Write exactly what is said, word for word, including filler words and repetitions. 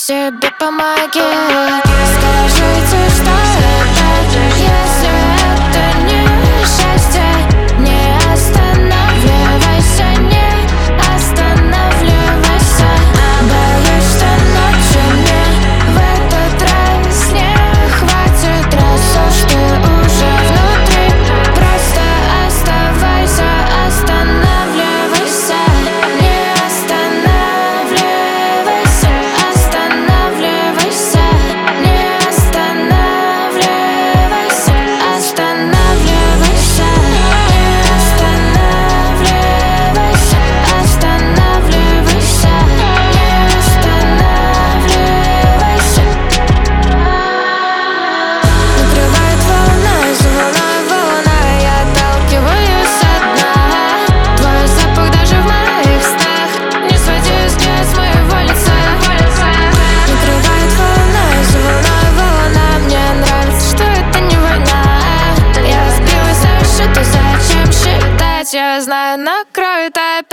себе помоги. Скажите, что это, если это не счастье. Не останавливайся, не останавливайся. Боюсь, что ночью мне в этот раз не хватит, раз уж ты уже внутри. Просто оставайся, останавливайся. Не останавливайся, останавливайся. Не останавливайся, останавливайся. Не останавливайся, останавливайся. Не останавливайся. Накрывает волна за волной, волна, я отталкиваюсь от дна. Твой запах даже в моих снах. Не своди взгляд с моего лица. Накрывает волна за волной, волна. Мне нравится, что это не война. Я сбилась со счета, зачем считать? Я знаю, накроет опять.